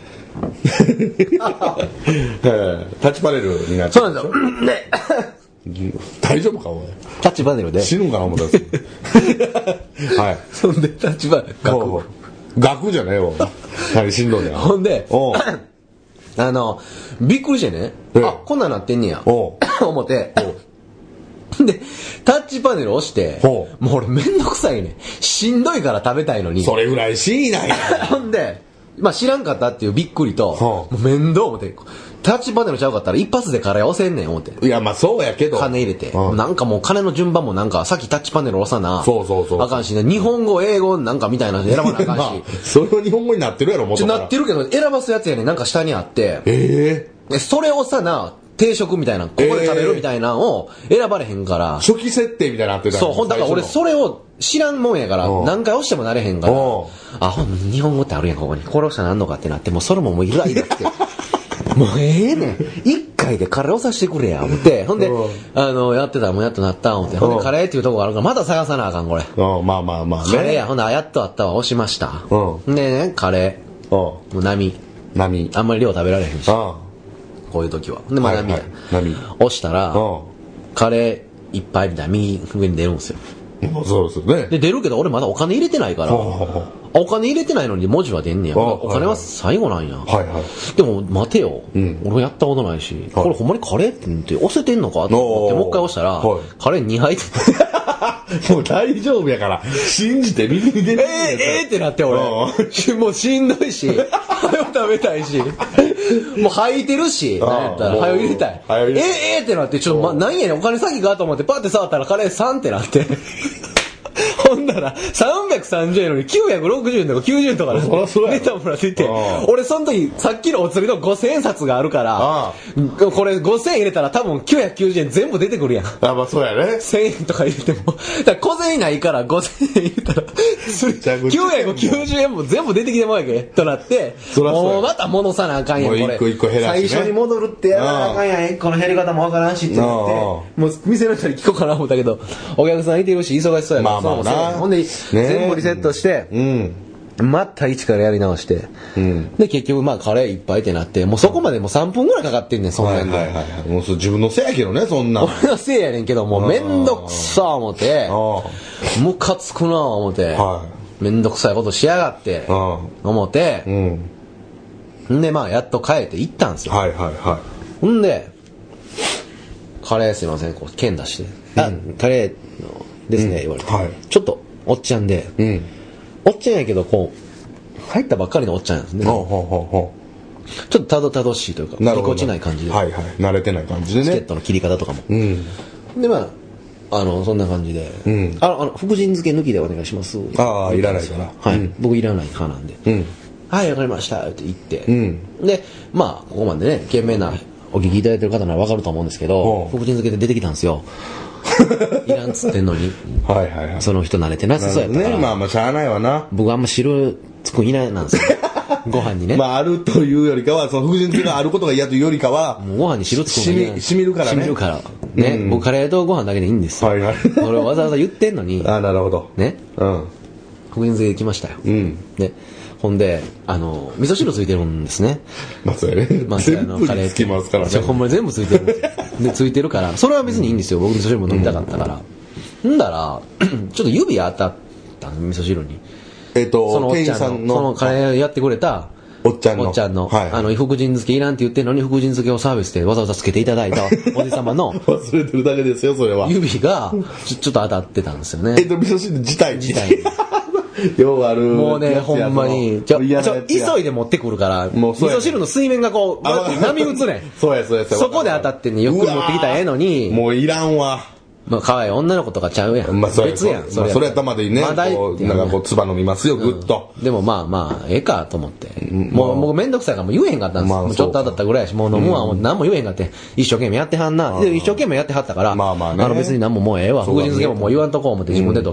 タッチパネルになっちゃう。 そうなんですよ。ね。 大丈夫かお前。 タッチパネルで。 死ぬんかな思ったんですはい。 そんで、タッチパネル。 学学じゃねえよ。何しんどいねん。 ほんで、あの、びっくりしてね。あ、こんなんなってんねや。思って。で、タッチパネル押して、もう俺めんどくさいね。しんどいから食べたいのに。 それぐらいしいない。 ほんで、まあ知らんかったっていうびっくりと、もう面倒思って、タッチパネルちゃうかったら一発でカレー押せんねん思って。 いやまあそうやけど。 金入れて。うん、なんかもう金の順番もなんかさっきタッチパネル押さな。 そうそうそう。 あかんしね。日本語、英語なんかみたいなの選ばなあかんし。まあ、 それは日本語になってるやろ、元から。 なってるけど、選ばすやつやねんなんか下にあって。 ええー。 それをさな、定食みたいな、ここで食べるみたいなのを選ばれへんから。 初期設定みたいなのあってた。 そう、ほんだから俺それを知らんもんやから、何回押してもなれへんから。あ、ほん日本語ってあるやん、ここに。これ押したらなんのかってなって、もうそれももういらいだって。もうええねん。一回でカレーをさせてくれや、思って。ほんで、あの、やってたらもうやっとなった、思って。ほんで、カレーっていうとこがあるから、まだ探さなあかん、これ。 まあまあまあね。 カレーや、ほんで、やっとあったわ、押しました。でね、カレー。もう波。 波。 あんまり量食べられへんし。こういう時は。で、まあ波や。 波。 押したら、カレーいっぱいみたいな右上に出るんですよ。 そうですよね。 で、出るけど俺まだお金入れてないから、お金入れてないのに文字は出んねや。お金は最後なんや。はいはい。でも待てよ。俺やったことないし、これほんまにカレーって言って押せてんのかと思ってもう一回押したら、カレーにはいって。 もう大丈夫やから、信じて右に出る。 えー、えーってなって俺。もうしんどいし、早く食べたいし、もう吐いてるし、なんやったら早く入れたい。えー、えーってなって、ちょっと、ま、何やねん、お金先かと思って、パッて触ったらカレーさんってなって。ほんなら、さんびゃくさんじゅうえんのにきゅうひゃくろくじゅうえんとかきゅうじゅうえんとかでネタもらってて、俺その時、さっきのお釣りのごせんえん札があるから、これごせんえん入れたら多分きゅうひゃくきゅうじゅうえん全部出てくるやん。 あ、まあそうやね。 せんえんとか入れても。だから小銭ないからごせんえん入れたら、きゅうひゃくきゅうじゅうえんも全部出てきてもらえけとなって、もうまた戻さなあかんやん、これ。 一個一個減らして、ね。 最初に戻るってやらなあかんやん、この減り方もわからんしってなって、もう店の人に聞こうかな思ったけど、お客さんいてるし忙しそうやから、まあまあな。ほんで、ね、全部リセットして、うん、また一からやり直して、うん、で結局まあカレーいっぱいってなって、もうそこまでもうさんぷんぐらいかかってんねん、そんなんで、はいはいはい、もう自分のせいやけどね、そんな俺のせいやねんけど、もうめんどくさ思ってムカつくな思って、はい、めんどくさいことしやがって思って、うん、でまあやっと帰って行ったんですよ、はいはいはい、ほんでカレーすいません、こう剣出して、うん、あカレーのですね、うん、言われて、はい、ちょっとおっちゃんで、うん、おっちゃんやけどこう入ったばっかりのおっちゃんなんですね、ほうほうほうほう、ちょっとたどたどしいというかぎこちない感じで、 はいはい、慣れてない感じでね、 チケットの切り方とかも、うん、でまああのそんな感じで、うん、あのあの福神漬け抜きでお願いします、 ああいらないから、 はい、うん、僕いらない派なんで、うん、はいわかりましたって言って、うん、でまあここまでね懸命なお聞きいただいてる方なら分かると思うんですけど、福神漬けで出てきたんですよいらんっつってんのにはいはい、はい、その人慣れてなさそうやったから、ね、 まあまあしゃあないわな、 僕あんま汁つくいないなんですよご飯にね、 まああるというよりかはその福神漬けがあることが嫌というよりかはもうご飯に汁つくのがしみるからね、しみるからね、うん、僕カレーとご飯だけでいいんですよ、はいはい、それをわざわざ言ってんのにあなるほどね、うん、福神漬け来ましたよ、うん、でほんであの味噌汁ついてるんですね、 まあそうやね、まあ、 全部につきますからね、ほんまに全部ついてるんですよでついてるからそれは別にいいんですよ、僕味噌汁も飲みたかったから、うん、んだらちょっと指当たった味噌汁に、 えっとそのおっちゃんのそのカレーやってくれたおっちゃんのおっちゃんの、はい、あの福神漬けいらんって言ってんのに福神漬けをサービスでわざわざつけていただいたおじさまの忘れてるだけですよそれは、 指がちょ、ちょっと当たってたんですよね、 えっと味噌汁自体自体にようあるもうねほんまにちょちょ急いで持ってくるからもう味噌汁の水面がこう波打つねんそうやそうやそこで当たってねゆっくり持ってきたらええのにもういらんわ、 まあ可愛い女の子とかちゃうやん、まあ、別やんそれや、まあ、それやったまでにね、まあ、こうなんかこう唾飲みますよ、うん、ぐっとでもまあまあええかと思って、うん、もう僕めんどくさいからもう言えへんかったんです、まあ、もうちょっと当たったぐらいやしもう飲むわ、うん、何も言えへんかって一生懸命やってはんな、で一生懸命やってはったから、まあまあね、あの別に何ももうええわ福神漬けももう言わんとこう思って自分でどけて、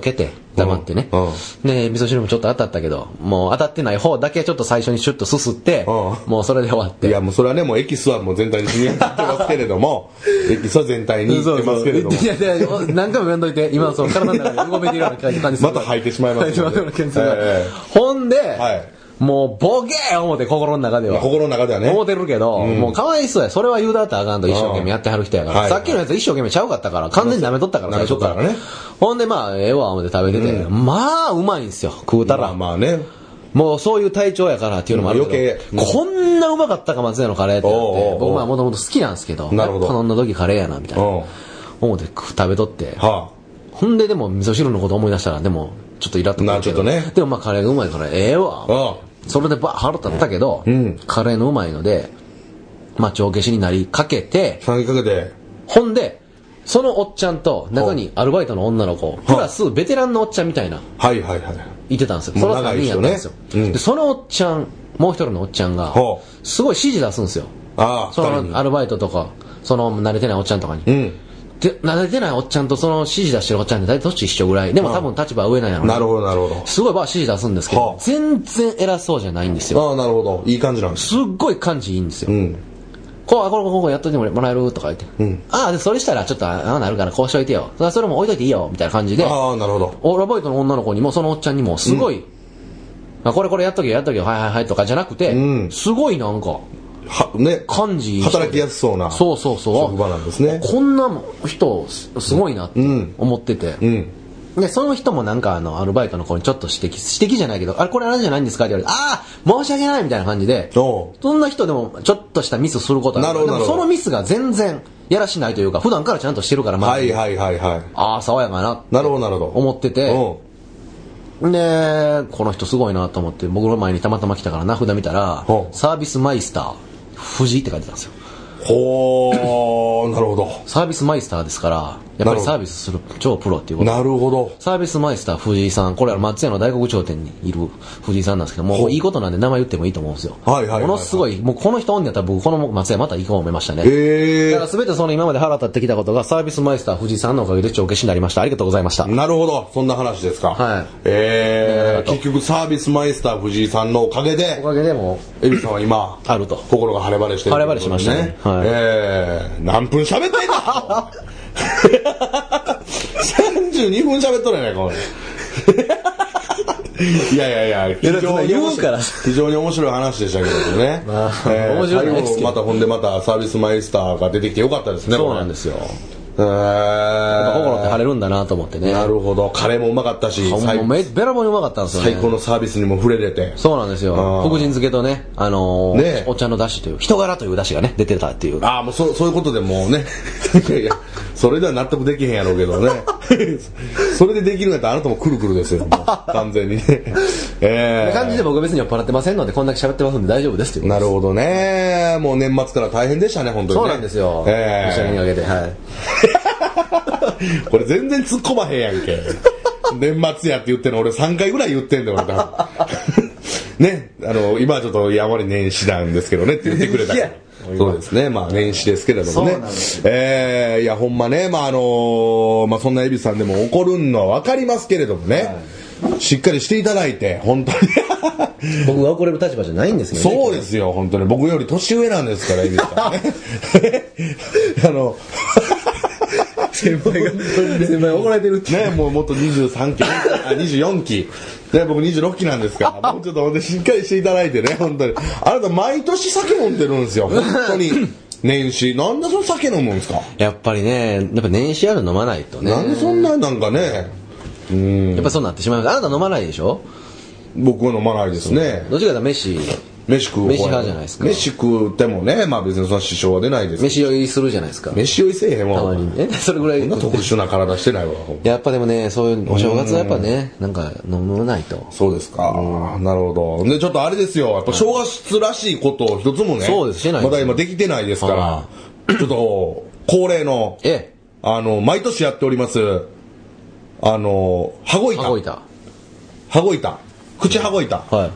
黙ってね。 うんうん、 で、味噌汁もちょっと当たったけど、もう当たってない方だけちょっと最初にシュッとすすって、うん、もうそれで終わって。 いや、もうそれはね、もうエキスはもう全体に染み渡ってますけれども、エキスは全体にいってますけれども。 そうそういやいや、何回も言わんといて、今その体の中で動めてるような感じする。 また吐いてしまいますよね。 えー、ほんで、はいもう、ボケー思って心の中では。 心の中ではね。 思ってるけど、うん、もうかわいそうや。それは言うだったらあかんと一生懸命やってはる人やから。さっきのやつ一生懸命ちゃうかったから、完全に舐めとったから、最初から。ね、ほんでまあ、ええわ思って食べてて、うん、まあ、うまいんすよ。食うたら。 まあまあね。 もうそういう体調やからっていうのもあるけど、余計、うん、こんなうまかったか松屋のカレーってなって、僕まあもともと好きなんですけど、なるほど頼んだ時カレーやな、みたいな。思って食べとって。はあ、ほんででも味噌汁のこと思い出したら、でも、ちょっとイラッとくるけど、ね、でもまあカレーがうまいからええわ。ああそれでば腹立ったけど、うん、カレーのうまいので、まあ、帳消しになりかけて、 かけて、 ほんで、そのおっちゃんと中にアルバイトの女の子、プラスベテランのおっちゃんみたいな、 はいはいはい。 いてたんですよ。そのさんにんやったんですよ。うん、で、そのおっちゃん、もう一人のおっちゃんが、すごい指示出すんですよ。ああ、そのアルバイトとか、その慣れてないおっちゃんとかに。うんで、慣れてないおっちゃんとその指示出してるおっちゃんで大体どっち一緒ぐらい。でも多分立場は上なんやろうな。なるほど、なるほど。 すごいば指示出すんですけど、はあ、全然偉そうじゃないんですよ。 ああ、なるほど。いい感じなんです。 すっごい感じいいんですよ。うん。こう、これ、ここやっといてもらえるとか言って。うん。ああ、で、それしたらちょっと、ああなるからこうしといてよ。それも置いといていいよ、みたいな感じで。 ああ、なるほど。 アルバイトの女の子にもそのおっちゃんにもすごい、うん、これこれやっとけよ、やっとけよ、はいはいはいとかじゃなくて、うん、すごいなんか、 はね、 感じ働きやすそうなそうそうそう職場なんですね。 こんな人すごいなって思ってて、うんうん、でその人もなんかあのアルバイトの子にちょっと指摘指摘じゃないけどあれこれあれじゃないんですかって言われてああ申し訳ないみたいな感じでそんな人でもちょっとしたミスすることある。でもそのミスが全然やらしないというか普段からちゃんとしてるからまはいはいはいはいああ爽やかなってなるほどなるほど思っててでこの人すごいなと思って僕の前にたまたま来たから名札見たらサービスマイスター藤井って書いてたんですよ。 ほー、なるほど。 サービスマイスターですから、やっぱりサービスする超プロっていうこと。 なるほど。 サービスマイスター藤井さん、これは松屋の大黒頂点にいる藤井さんなんですけど、もういいことなんで名前言ってもいいと思うんですよ。はいはいはいはい、ものすごい、もうこの人おんねやったら僕この松屋また行こう思いましたね。へー。だから全てその今まで腹立ってきたことがサービスマイスター藤井さんのおかげで帳消しになりました。ありがとうございました。 なるほど。そんな話ですか。はい。えー、結局サービスマイスター藤井さんのおかげで、 おかげでもう、エビさんは今、 あると。 心が晴れ晴れしてる、 ね。晴れ晴れしましたね。 はい。えー、何分喋ってんださんじゅうにふん喋っとるやないか、これ。いやいやいや、非常に面白い、非常に面白い話でしたけどね。まあ、えー、面白いですけど。またほんでまたサービスマイスターが出てきてよかったですね。 そうなんですよ。えー、やっぱ心って晴れるんだなと思ってね。 なるほど。カレーもうまかったし、 もうめべらぼうにうまかったんですよね。 最高のサービスにも触れれて。 そうなんですよ。福神漬けとね、あのーね、お茶の出汁という人柄という出汁がね出てたっていう。 ああもうそそういうことでもうね。いやそれでは納得できへんやろうけどね。それでできるんやったらあなたもくるくるですよ。完全にね。 えー、感じで僕は別に酔っ払ってませんのでこんだけ喋ってますんで大丈夫ですっていう。 なるほどね。もう年末から大変でしたね本当にね。 そうなんですよ。えー、申し訳ないわけではい。 これ全然突っ込まへんやんけ。年末やって言ってんの俺さんかいぐらい言ってんだよ俺多分。ね、あの今はちょっとやまり年始なんですけどねって言ってくれたから。そうですね、まあ年始ですけれどもね。えー、いやほんまね、まああのー、まあそんなエビさんでも怒るのはわかりますけれどもね。はい、しっかりしていただいて本当に僕が怒れる立場じゃないんですよね。そうですよ本当に僕より年上なんですからエビさんね。あの。 先輩が先輩怒られてるってねもうもっとにじゅうさんきあにじゅうよんきで僕にじゅうろっきなんですからもうちょっとほんでしっかりしていただいてね本当にあなた毎年酒飲んでるんですよ本当に年始なんでその酒飲むんですか。 やっぱりねやっぱ年始ある飲まないとねなんでそんななんかねうんやっぱそうなってしまいます。あなた飲まないでしょ。 僕は飲まないですね。 どっちかというと飯飯食う飯派じゃないですか。 飯食ってもねまあ別にその支障は出ないです飯酔いするじゃないですか。 飯酔いせえへんわたまにねそれぐらいそんな特殊な体してないわ。 やっぱでもねそういうお正月はやっぱねなんか飲まないと。 そうですか、うん、なるほど。でちょっとあれですよやっぱ正月らしいことを一つもねそうですしてないまだ今できてないですからちょっと恒例のええあの毎年やっておりますあの羽子板羽子板羽子板口羽子板はい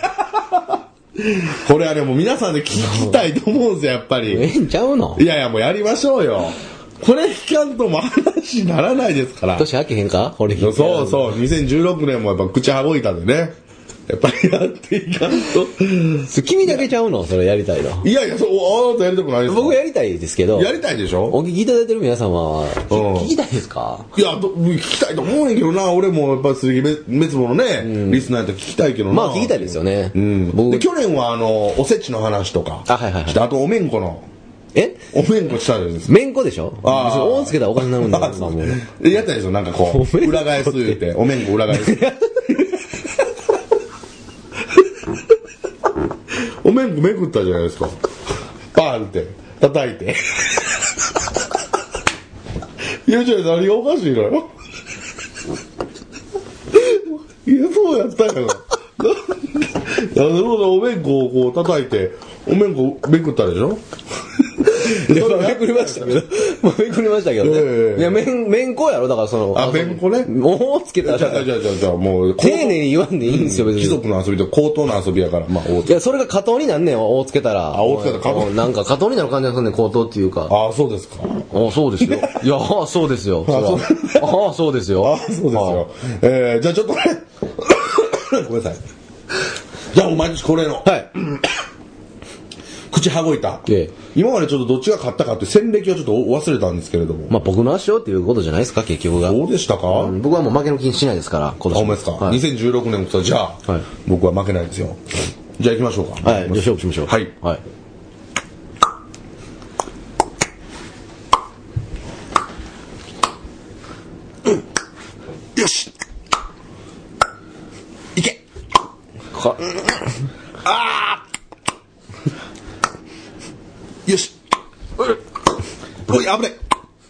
これはねもう皆さんで聞きたいと思うんですよやっぱり。 ええんちゃうの。 いやいやもうやりましょうよ。 これ聞かんとも話にならないですから。 年明けへんかこれ聞いそうそう。にせんじゅうろくねんもやっぱ口はごいたでね。やっぱりやっていかんと。 君だけちゃうのそれやりたいの。 いやいや、そう、あなたやりたくないですか？ 僕やりたいですけど。 やりたいでしょ？ お聞きいただいてる皆様は、うん、聞きたいですか？ いや、聞きたいと思うんやけどな。俺もやっぱ杉滅亡のね、うん、リスナーと聞きたいけどな。 まあ聞きたいですよね。 うん。僕で去年はあの、おせちの話とか。 あ、はいはいはい。 あとおめんこの。 えおめんこしたんです。 めんこでしょ？ああ。大つけたらお金になるんだからもう。やったでしょなんかこう、裏返す言うて、おめんこ裏返す。おめんこめくったじゃないですか。バーンって、叩いて。いや、じゃあ何がおかしいのよ。いや、そうやったよ。なるほど、おめんこをこう叩いて、おめんこめくったでしょ？ いや、めくりましたけど、めくりましたけどね。えー、いや、めん、めんこやろだからその。 あ、めんこね。 もうつけたら。 じゃあ、じゃあ、じゃあ、じゃあ、もう。 丁寧に言わんでいいんですよ、別に。 貴族の遊びと高等な遊びやから、まあ、 大いや、それが加藤になんねん、大つけたら。 あ、大つけたら加藤。 なんか加藤になる感じがするねん、高等っていうか。 あ、そうですか。 あ、そうですよ。いや、あ、そうですよ。あ、そうですよ。 あ、そうですよ。えー、じゃあちょっとね。ごめんなさい。じゃあ、毎日恒例の。 はい。 口はごいた、ええ、今までちょっとどっちが勝ったかって戦歴はちょっと忘れたんですけれども、 まあ僕の圧勝っていうことじゃないですか結局が。 そうでしたか、 うん、僕はもう負けの気にしないですから今年。あ、ほんまですか、はい、にせんじゅうろくねんこそじゃあ、はい、僕は負けないですよ。じゃあ行きましょうか。 はい、じゃあ勝負しましょう。 はい、はい、うん、よしいけかああよしおい、危ね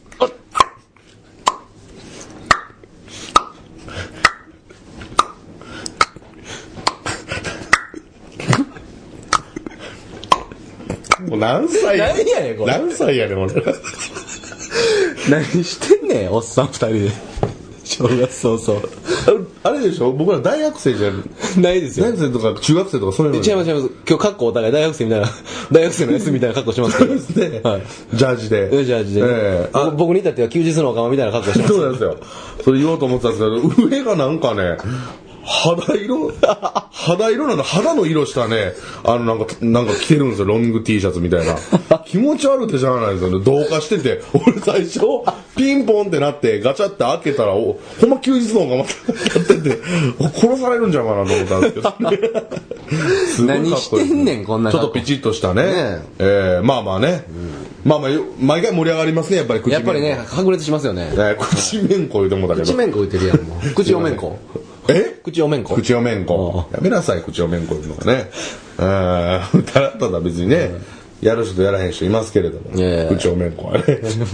もう何歳や何やねんこれ何歳やねん俺何してんねんおっさん二人で正月早々 あれでしょ僕ら大学生じゃないですよ。 大学生とか中学生とかそういうの違います違います。今日格好お互い大学生みたいな大学生の S みたいな格好しますけどそうですね、はい、ジャージでジャージで、えー、僕に至っては休日の若者みたいな格好してます。 そうなんですよ。それ言おうと思ってたんですけど上がなんかね肌色肌色なんだ肌の色したねあのなんかなんか着てるんですよロング T シャツみたいな気持ち悪いってじゃないですよね同化してて俺最初ピンポンってなってガチャって開けたらおほんま休日の方がまたやってて殺されるんじゃないかなと思ったんですけどすごい何してんねんこんなちょっとピチッとしたねねえー、まあまあね、うん、まあまあ毎回盛り上がりますねやっぱり口やっぱりね白熱しますよね、 えー、口めんこ言うてもだけど口めんこ言ってるやんもう口おめんこえ口おめんこ口おめんこやめなさい口おめんこいうのがねうんただただ別にね、うん、やる人とやらへん人いますけれども口おめんこはね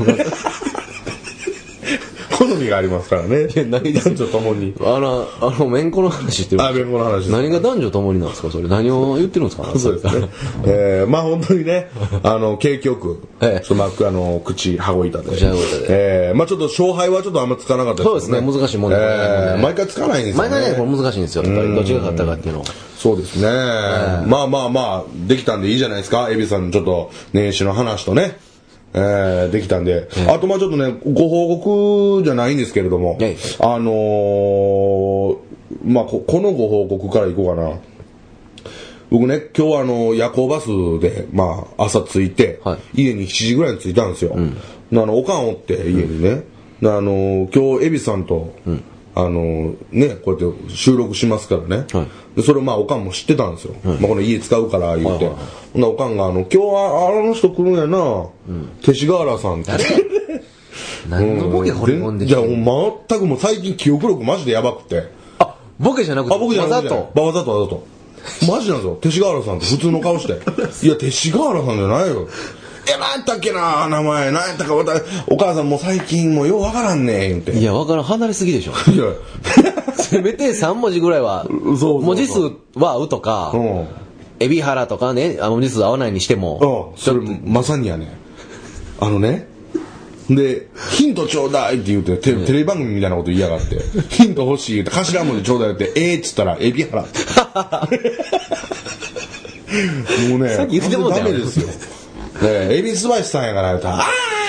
好みがありますからね男女ともにあのあのめんこの話ってあめんこの話何が男女ともになんですかそれ何を言ってるんですかそうですねえー、まあ本当にねあの景気よく、ええ、そのあの口はごいたで口はごいたで、 えー、まあちょっと勝敗はちょっとあんまつかなかったですねそうですね難しいもんね、 えー、毎回つかないんですよね毎回ねこれ難しいんですよやっぱりどっちが勝ったかっていうのはそうですね、えー、まあまあまあできたんでいいじゃないですかエビさんのちょっと年始の話とねえー、できたんで、うん、あとまあちょっとねご報告じゃないんですけれども、はい、あのー、まあこ、このご報告からいこうかな。僕ね今日はあの夜行バスでまあ朝着いて、はい、家にしちじぐらいに着いたんですよ、うん、あのおかんおって家にね、うん、あの今日エビさんと、うんあのね、こうやって収録しますからね、はい、でそれをまあおかんも知ってたんですよ、はいまあ、この家使うから言って、はいはいほんなおかんがあの今日はあの人来るんやな、うん、勅使河原さんって何のボケ掘り込んできて、うん、じゃあもう全くもう最近記憶力マジでやばくてあボケじゃなくてあ僕じゃなくてわざとわざとわざとマジなんですよ勅使河原さんって普通の顔していや勅使河原さんじゃないよえ、何やったっけな名前何やったかお母さんもう最近もうようわからんねんっていやわからん離れすぎでしょいやせめてさん文字ぐらいはそうそうそう文字数は合うとか、うん、海老原とかね文字数合わないにしても、 うん、それまさにやねあのねでヒントちょうだいって言うてテ、うん、テレビ番組みたいなこと言いやがってヒント欲しい言うて頭文字ちょうだいってえーっつったら海老原もうねさっき言ってもダメですよねえ、恵比寿橋さんやから言うたら、あ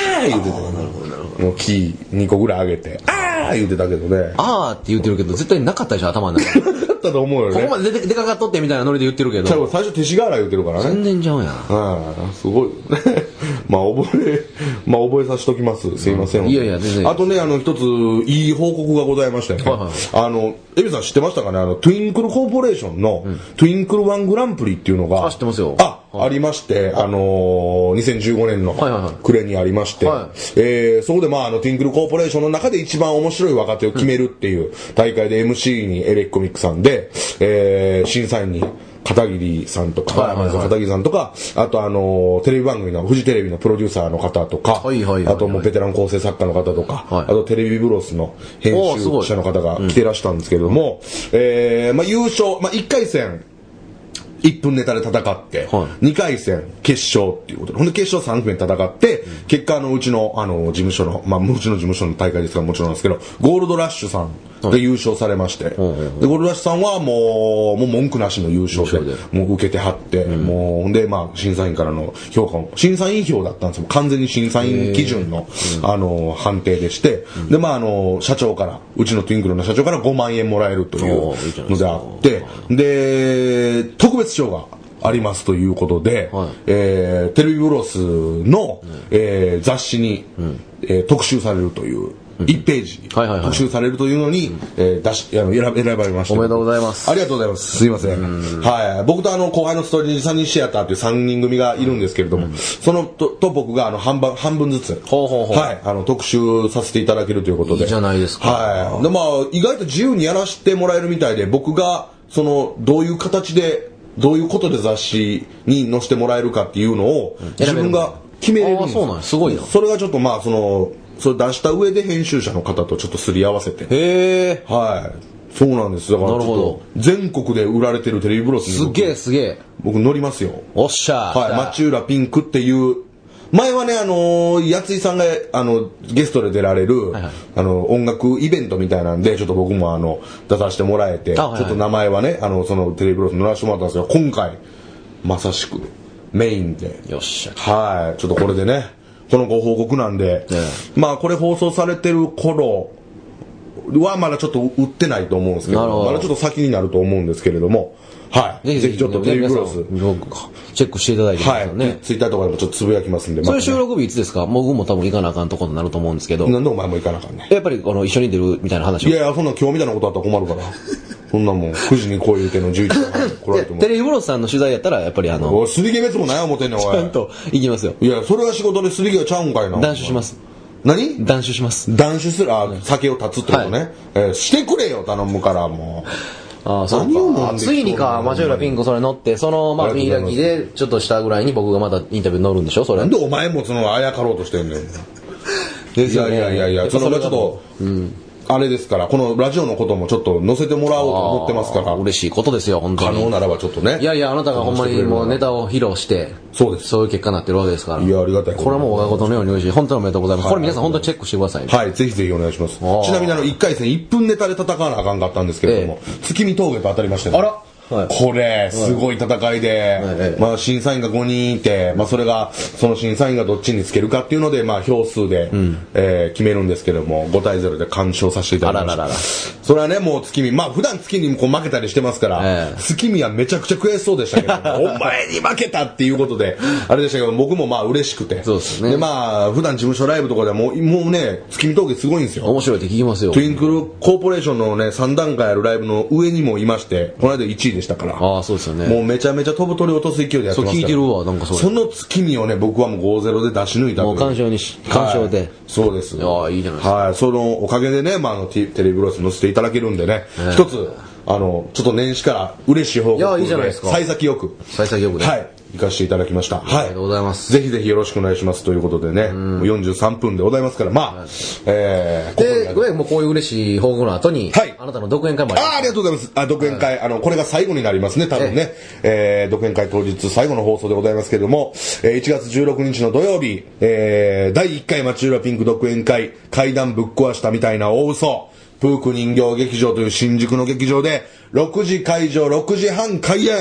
ー言うてた。なるほどなるほど。もうキーにこぐらい上げてあー言うてたけどね。 あーって言ってるけど絶対なかったでしょ頭の中。 なかったと思うよね。 ここまでででかかっとってみたいなノリで言ってるけど。 最初勅使河原言ってるからね。 全然ちゃうやん。 ああすごいね。まあ覚えまあ覚えさせときます。すいません。 いやいや全然。 あとねあの一ついい報告がございましてね。はいはい、あのエビさん知ってましたかね、あのトゥインクルコーポレーションの、うん、トゥインクルワングランプリっていうのがあ知ってますよ。 あ、はい、ありまして、あのー、にせんじゅうごねんの暮れにありまして、はいはいはい、えー、そこでまああのトゥインクルコーポレーションの中で一番面白い若手を決めるっていう大会で エムシー にエレッコミックさんで、えー、審査員に片桐さんとか、はいはいはい、片桐さんとか、あとあのテレビ番組のフジテレビのプロデューサーの方とか、はいはいはいはい、あともうベテラン構成作家の方とか、はい、あとテレビブロスの編集者の方が来てらしたんですけれども、うん、えー、まあ優勝、まあいっかい戦いっぷんネタで戦って、はい、にかい戦決勝っていうことで、ほんで決勝さん組戦って、うん、結果あのうちのあの事務所の、まあうちの事務所の大会ですからもちろんなんですけど、ゴールドラッシュさんで優勝されまして、はい、でゴールドラッシュさんはもうもう文句なしの優勝で、もう受けてはって、うん、もうほんでまあ審査員からの評価も審査員票だったんですよ。完全に審査員基準の、うん、あの判定でして、うん、でまああの社長からうちのトゥインクルの社長からごまんえんもらえるというのであって、で特別賞がありますということで、はい、えー、テレビブロスの、うん、えー、雑誌に、うん、えー、特集されるといういちページ、はいはいはい、特集されるというのに、うん、えー、出しあの 選, 選ばれました。 おめでとうございます。 ありがとうございます。すいません。んはい、僕とあの後輩のストーリーサニーシアターというさんにん組がいるんですけれども、うん、その と, と僕があの 半, 分半分ずつ、ほうほうほう、はい、あの特集させていただけるということで。 いいじゃないですか。 はい。でまあ意外と自由にやらせてもらえるみたいで、僕がそのどういう形でどういうことで雑誌に載せてもらえるかっていうのを自分が決めれるんですよ。 あ、そうなんです。すごいな。 それがちょっとまあそのそれ出した上で編集者の方とちょっとすり合わせて。 へー。 はい。そうなんです。だからちょっと全国で売られてるテレビブロスにすげえすげえ僕乗りますよ。 おっしゃー。 はい。町浦ピンクっていう前はね、あのー、やついさんがあのゲストで出られる、はいはい、あの音楽イベントみたいなんでちょっと僕もあの出させてもらえて、はいはい、ちょっと名前はねあのそのテレビブロスに乗らせてもらったんですけど、今回まさしくメインで、 よっしゃ、 はい、ちょっとこれでねこのご報告なんで、ね、まあこれ放送されてる頃はまだちょっと売ってないと思うんですけど、まだちょっと先になると思うんですけれども、はい、ぜひぜひちょっとテレビブロスチェックしていただいて、 はいね、ツイッターとかでもちょっとつぶやきますんで。 それ収録日いつですか？僕も多分行かなあかんところになると思うんですけど。 なんでお前も行かなあかんね。 やっぱりこの一緒に出るみたいな話を。 いやいや、そんな今日みたいなことあったら困るから。そんなもんくじにこういう手のじゅういちじから来られても。 テレビブロスさんの取材やったらやっぱりあの。 おい、すり毛別もない思ってんねん、おい。 ちゃんと行きますよ。 いや、それは仕事ですり毛はちゃうんかいな。 断酒します。 何？ 断酒します。 断酒する、あ、酒を断つってことね。はい、えー、してくれよ、頼むからもう。 ああ、そうか。ついにか、町浦ピンクそれ乗って、その、まあ、見開きで、ちょっとしたぐらいに僕がまたインタビュー乗るんでしょ、それ。 なんでお前もその、あやかろうとしてんねん。ですよね。いやいやいやいや、それがちょっと、うん。あれですから、このラジオのこともちょっと載せてもらおうと思ってますから。 嬉しいことですよ、本当に。 可能ならばちょっとね。 いやいや、あなたがほんまにもうネタを披露して、 そうです。 そういう結果になってるわけですから。 いや、ありがたい。 これはもう我がことのように嬉しい。本当におめでとうございます。これ皆さん本当にチェックしてくださいね。 はい、ぜひぜひお願いします。ちなみにあの、いっかい戦いっぷんネタで戦わなあかんかったんですけれども、月見峠と当たりましたね。 あらはい、これすごい戦いで、はいはい、まあ、審査員がごにんいて、まあ、それがその審査員がどっちにつけるかっていうので、まあ、票数で、うん、えー、決めるんですけどもごたいゼロで完勝させていただきました。あらららら、それはねもう月見、まあ普段月見もこう負けたりしてますから、えー、月見はめちゃくちゃ悔しそうでしたけどお前に負けたっていうことであれでしたけど、僕もまあ嬉しくて、 そうですね、 でまあ普段事務所ライブとかでももうね月見峠すごいんですよ。 面白いって聞きますよ。 トゥインクルコーポレーションのねさん段階あるライブの上にもいまして、この間いちいでしたから。 ああ、そうですよね。 もうめちゃめちゃ飛ぶ鳥を落とす勢いでやってますから。 そう聞いてるわ、なんかそれ。 その月見をね僕はもうごたいゼロで出し抜いたという。 もう鑑賞にし鑑賞で、はい、 そうです。 ああ、いいじゃないですか。 はい、そのおかげでね、まあ、あのテレビブロス載せていただけるんでね、えー、一つあのちょっと年始から嬉しい報告で、いやいいじゃないですか。幸先よく幸先よくで、 はい、行かせていただきました。はい、 ありがとうございます。 ぜひぜひよろしくお願いしますということでね、もうよんじゅうさんぷんでございますから、まあ、はい、えー、でもうこういう嬉しい報告の後に、はい、あなたの独演会もあります。 ああ、ありがとうございます。あ、独演会、はい、あのこれが最後になりますね、多分ね、えー、独演会当日最後の放送でございますけれども、えー、いちがつじゅうろくにちの土曜日、えー、だいいっかい町浦ピンク独演会、階段ぶっ壊したみたいな大嘘、プーク人形劇場という新宿の劇場でろくじ会場ろくじはん開演、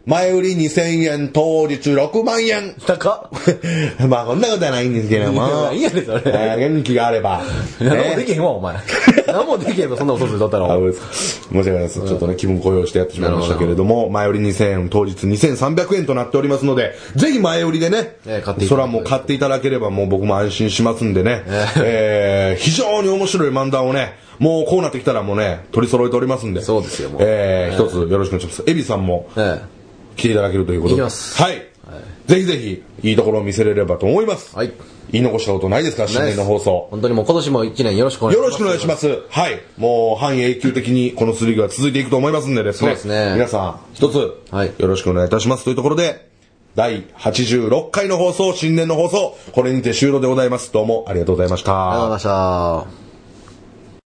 前売りにせんえん、当日ろくまんえん。 高っ。 まあ、こんなことはないんですけども。 いいやね、それ。 えー、元気があれば。 何もできへんわ、お前。何もできへんわ、そんな嘘ついとったら。 あ、申し訳ないです。ちょっとね、気分高揚してやってしまいましたけれども、前売りにせんえん、当日にせんさんびゃくえんとなっておりますので、ぜひ前売りでね、 えー、買っていただければ。 それはもう買っていただければ、もう僕も安心しますんでね、えーえー、非常に面白い漫談をね、もうこうなってきたらもうね、取り揃えておりますんで。 そうですよ、もう。 えー、一つよろしくお願いします。エビさんも、えー、来ていただけるということで。 いきます。 はい。はい、ぜひぜひ、いいところを見せれればと思います。 はい。 言い残したことないですか、新年の放送。 本当にもう今年も一年よろしくお願いします。 よろしくお願いします。はい。もう半永久的にこのスリーが続いていくと思いますんでですね。 そうですね。 皆さん、一つ、はい、よろしくお願いいたしますというところで、だいはちじゅうろっかいの放送、新年の放送、これにて終了でございます。どうもありがとうございました。 ありがとうございました。